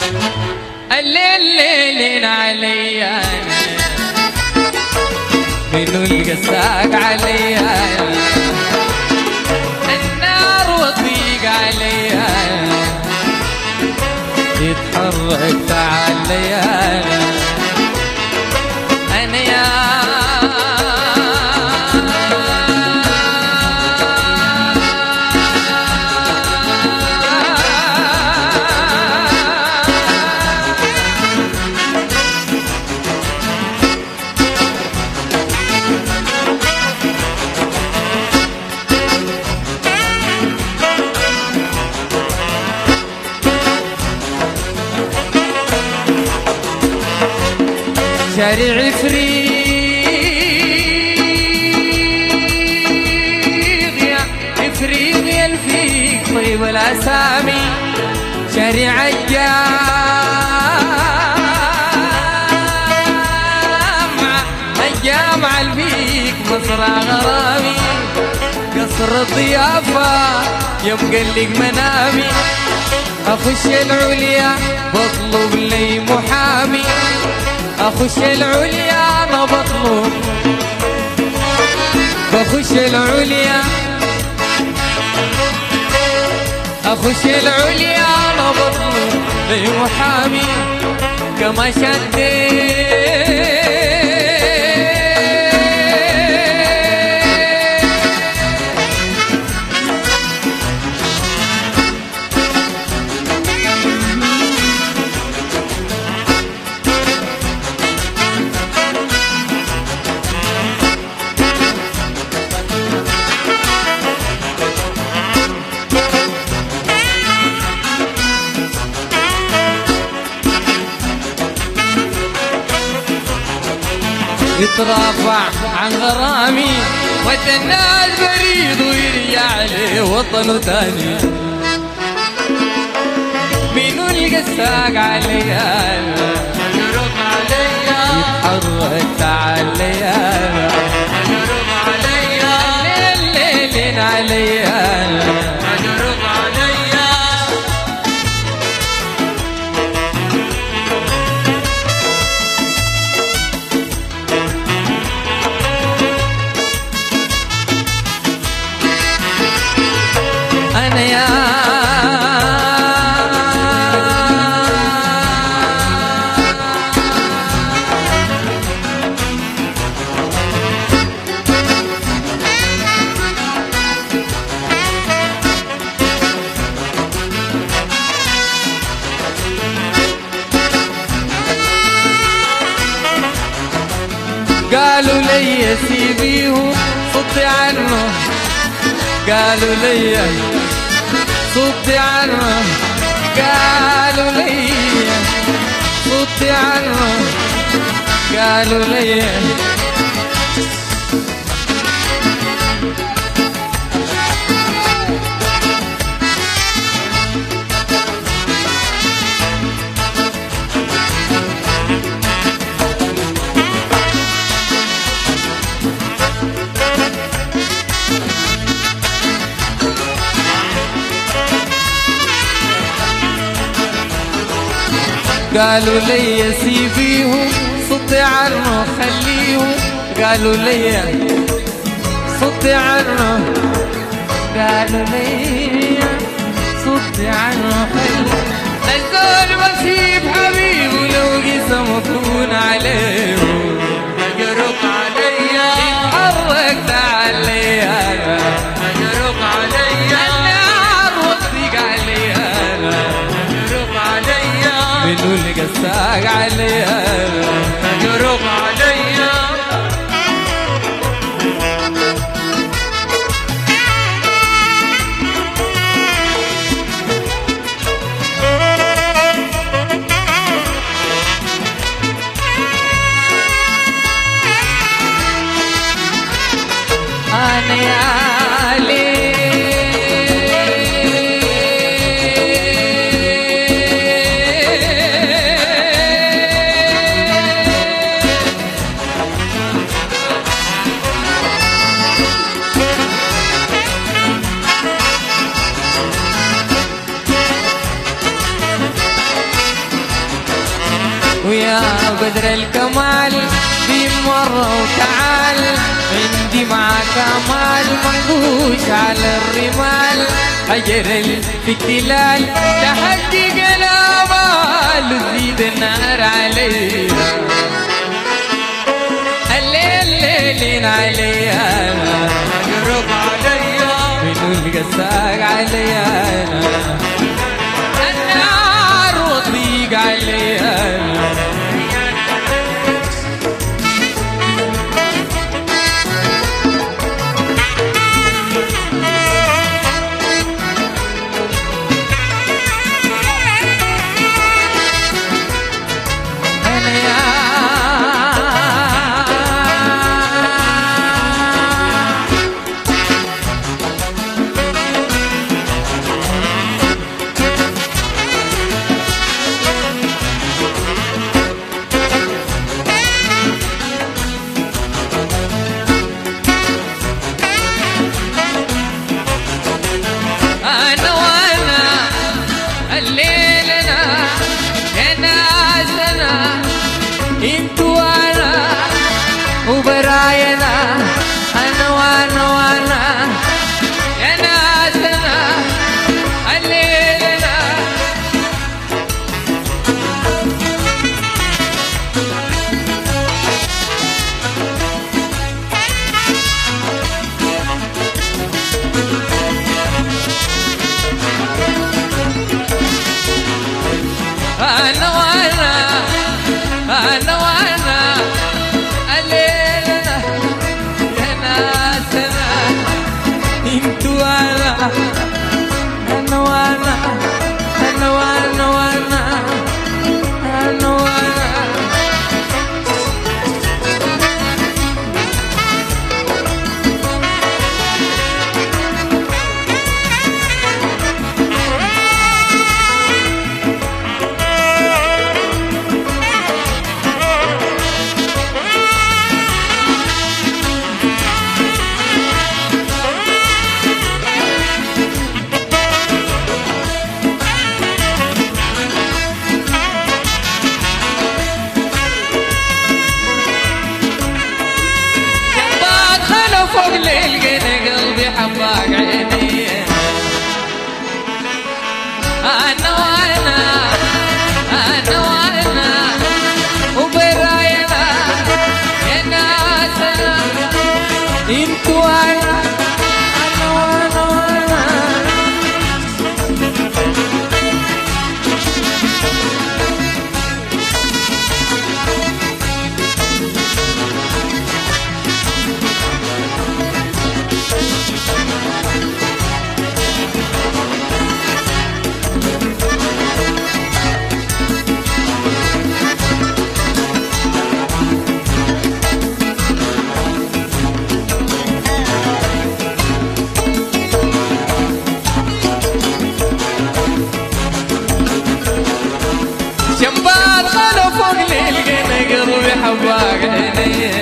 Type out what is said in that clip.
الليل ليل علي انا منو القساق علي انا النار وضيق علي انا يتحرك تعالي انا يا شارع افريقيا الفيك طيب الاسامي شارع الجامعة الفيك مصر غرامي قصر الضيافة يبقى لك منامي اخش العليا بطلب لي محامي اخش العليا انا بطلب بخش العليا اخش العليا انا بطلب لي محامي كما شديت يترافع عن غرامي ودى الناس بريد ويرجع لي وطنه تاني منو القساق عليا يروق عليا يتحرك تعاليا يروق عليا الليل ليل عليا يروق عليا أنا يا قالوا لي سيبيه صدي عنه قالوا لي صدي عنه قالوا لي صدي عنه قالوا لي قالوا لي سيبيه صدي عنه خليه قالوا لي صدي عنه قالوا لي صدي عنه خليه الزول بسيب حبيبه لو قسم طول عليه يروق عليا يتحرك تعاليا يروق عليا النار وطيق عليا يروق عليا منو القساق عليا يروق عليا أنا يا ليل ويا بدر الكمال دي مرة وتعال عندي معاك امال منقوش على الرمال حجر في التلال تحقق الامال وتزيد النار علينا الليل عليا قرب عليا منو القساق عليا النار وضيق عليا انتو وانا وبراينا انا وانا يا ناسنا الليلنا انا وانا الليلنا يا ناسنا انتو وانا فوق للقنا قلبي حباك عيني انا وانا وبراينا يا ناسنا انتو وانا شمبات خلو فوق للقنا قلبي حباك عيني